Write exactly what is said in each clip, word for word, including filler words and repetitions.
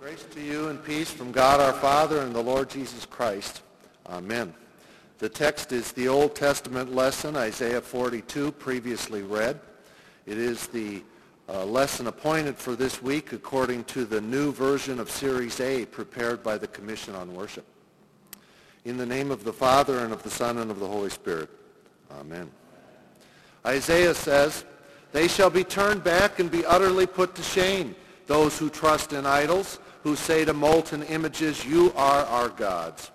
Grace to you and peace from God our Father and the Lord Jesus Christ. Amen. The text is the Old Testament lesson, Isaiah forty-two, previously read. It is the uh, lesson appointed for this week according to the new version of Series A prepared by the Commission on Worship. In the name of the Father and of the Son and of the Holy Spirit. Amen. Isaiah says, "They shall be turned back and be utterly put to shame, those who trust in idols, who say to molten images, 'You are our gods.'"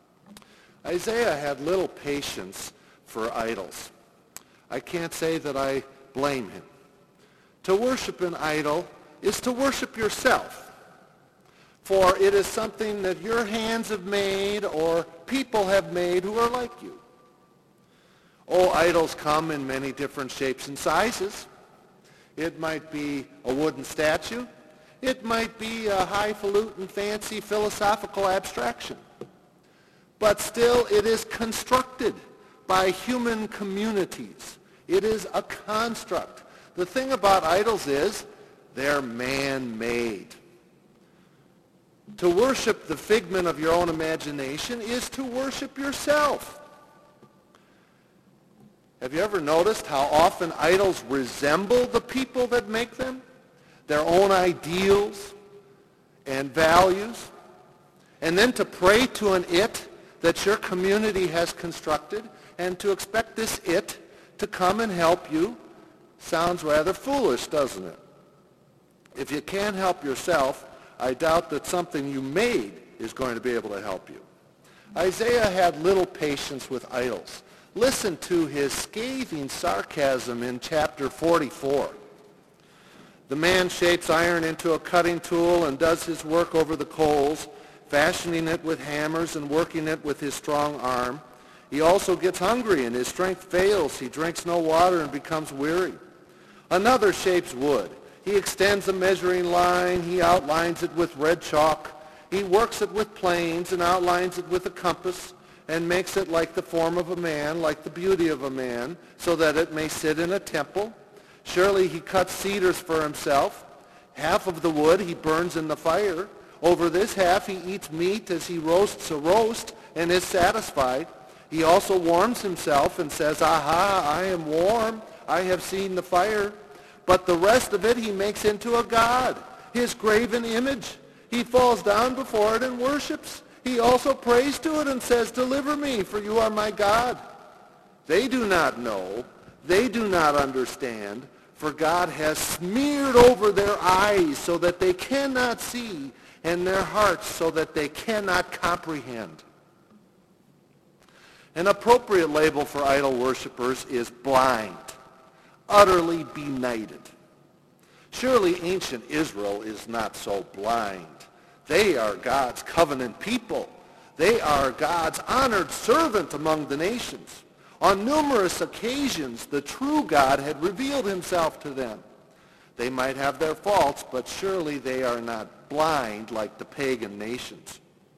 Isaiah had little patience for idols. I can't say that I blame him. To worship an idol is to worship yourself, for it is something that your hands have made or people have made who are like you. Oh, idols come in many different shapes and sizes. It might be a wooden statue. It might be a highfalutin, fancy philosophical abstraction. But still, it is constructed by human communities. It is a construct. The thing about idols is they're man-made. To worship the figment of your own imagination is to worship yourself. Have you ever noticed how often idols resemble the people that make them? Their own ideals and values, and then to pray to an it that your community has constructed and to expect this it to come and help you sounds rather foolish, doesn't it? If you can't help yourself, I doubt that something you made is going to be able to help you. Isaiah had little patience with idols. Listen to his scathing sarcasm in chapter forty-four. "The man shapes iron into a cutting tool and does his work over the coals, fashioning it with hammers and working it with his strong arm. He also gets hungry and his strength fails. He drinks no water and becomes weary. Another shapes wood. He extends a measuring line. He outlines it with red chalk. He works it with planes and outlines it with a compass and makes it like the form of a man, like the beauty of a man, so that it may sit in a temple. Surely he cuts cedars for himself. Half of the wood he burns in the fire. Over this half he eats meat as he roasts a roast and is satisfied. He also warms himself and says, 'Aha, I am warm. I have seen the fire.' But the rest of it he makes into a god, his graven image. He falls down before it and worships. He also prays to it and says, 'Deliver me, for you are my God.' They do not know. They do not understand, for God has smeared over their eyes so that they cannot see, and their hearts so that they cannot comprehend." An appropriate label for idol worshippers is blind, utterly benighted. Surely ancient Israel is not so blind. They are God's covenant people. They are God's honored servant among the nations. On numerous occasions, the true God had revealed himself to them. They might have their faults, but surely they are not blind like the pagan nations.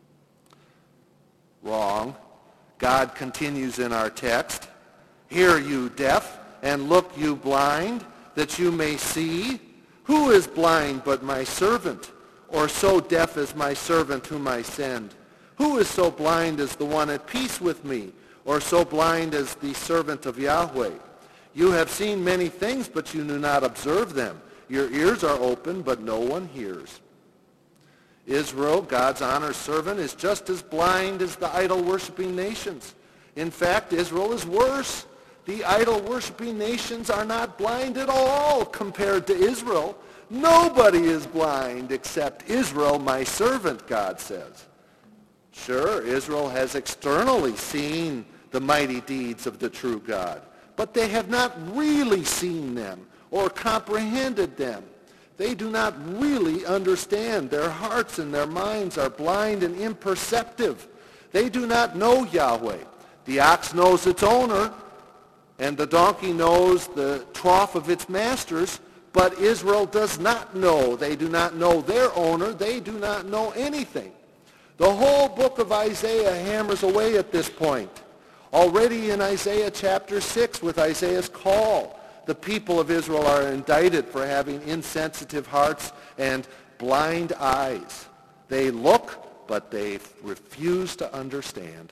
Wrong. God continues in our text, "Hear you deaf, and look you blind, that you may see. Who is blind but my servant, or so deaf as my servant whom I send? Who is so blind as the one at peace with me, or so blind as the servant of Yahweh? You have seen many things, but you do not observe them. Your ears are open, but no one hears." Israel, God's honored servant, is just as blind as the idol-worshiping nations. In fact, Israel is worse. The idol-worshiping nations are not blind at all compared to Israel. Nobody is blind except Israel, my servant, God says. Sure, Israel has externally seen the mighty deeds of the true God, but they have not really seen them or comprehended them. They do not really understand. Their hearts and their minds are blind and imperceptive. They do not know Yahweh. The ox knows its owner, and the donkey knows the trough of its masters, but Israel does not know. They do not know their owner. They do not know anything. The whole book of Isaiah hammers away at this point. Already in Isaiah chapter six with Isaiah's call, the people of Israel are indicted for having insensitive hearts and blind eyes. They look, but they refuse to understand.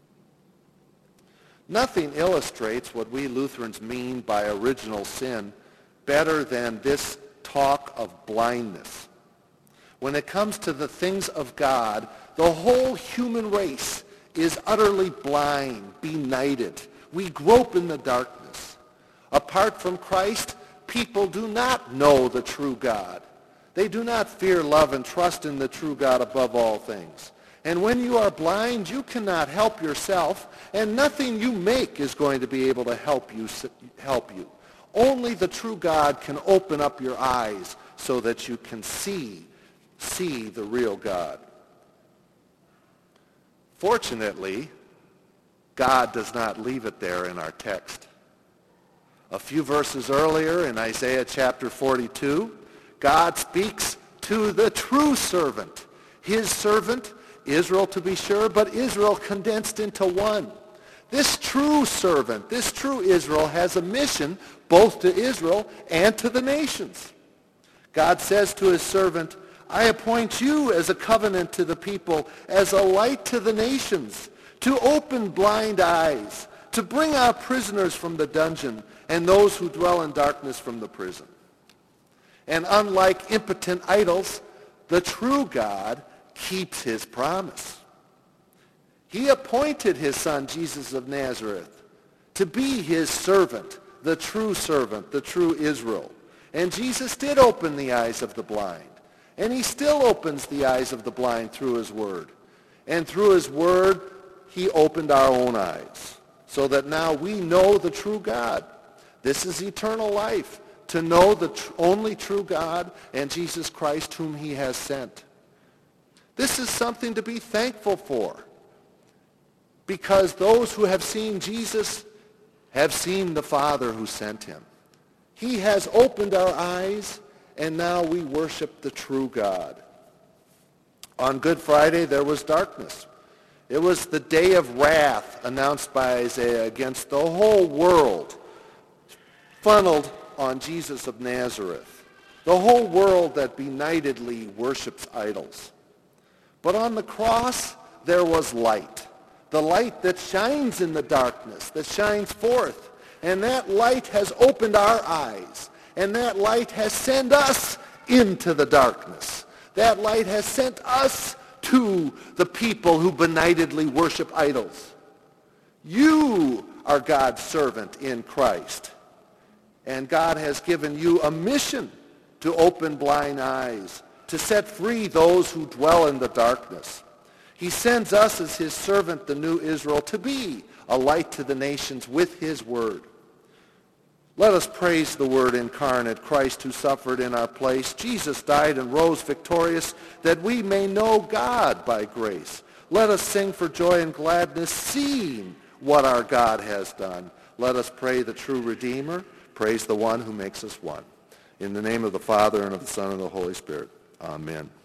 Nothing illustrates what we Lutherans mean by original sin better than this talk of blindness. When it comes to the things of God, the whole human race is utterly blind, benighted. We grope in the darkness. Apart from Christ, people do not know the true God. They do not fear, love, and trust in the true God above all things. And when you are blind, you cannot help yourself, and nothing you make is going to be able to help you. Help you. Only the true God can open up your eyes so that you can see, see the real God. Fortunately, God does not leave it there in our text. A few verses earlier in Isaiah chapter forty-two, God speaks to the true servant. His servant, Israel to be sure, but Israel condensed into one. This true servant, this true Israel has a mission both to Israel and to the nations. God says to his servant, I appoint you as a covenant to the people, as a light to the nations, to open blind eyes, to bring out prisoners from the dungeon and those who dwell in darkness from the prison. And unlike impotent idols, the true God keeps his promise. He appointed his son, Jesus of Nazareth, to be his servant, the true servant, the true Israel. And Jesus did open the eyes of the blind. And he still opens the eyes of the blind through his word. And through his word, he opened our own eyes, so that now we know the true God. This is eternal life, to know the tr- only true God and Jesus Christ whom he has sent. This is something to be thankful for, because those who have seen Jesus have seen the Father who sent him. He has opened our eyes, and now we worship the true God. On Good Friday, there was darkness. It was the day of wrath announced by Isaiah against the whole world, funneled on Jesus of Nazareth, the whole world that benightedly worships idols. But on the cross, there was light, the light that shines in the darkness, that shines forth. And that light has opened our eyes, and that light has sent us into the darkness. That light has sent us to the people who benightedly worship idols. You are God's servant in Christ. And God has given you a mission to open blind eyes, to set free those who dwell in the darkness. He sends us as his servant, the new Israel, to be a light to the nations with his word. Let us praise the Word incarnate, Christ who suffered in our place. Jesus died and rose victorious that we may know God by grace. Let us sing for joy and gladness, seeing what our God has done. Let us pray the true Redeemer. Praise the one who makes us one. In the name of the Father, and of the Son, and of the Holy Spirit. Amen.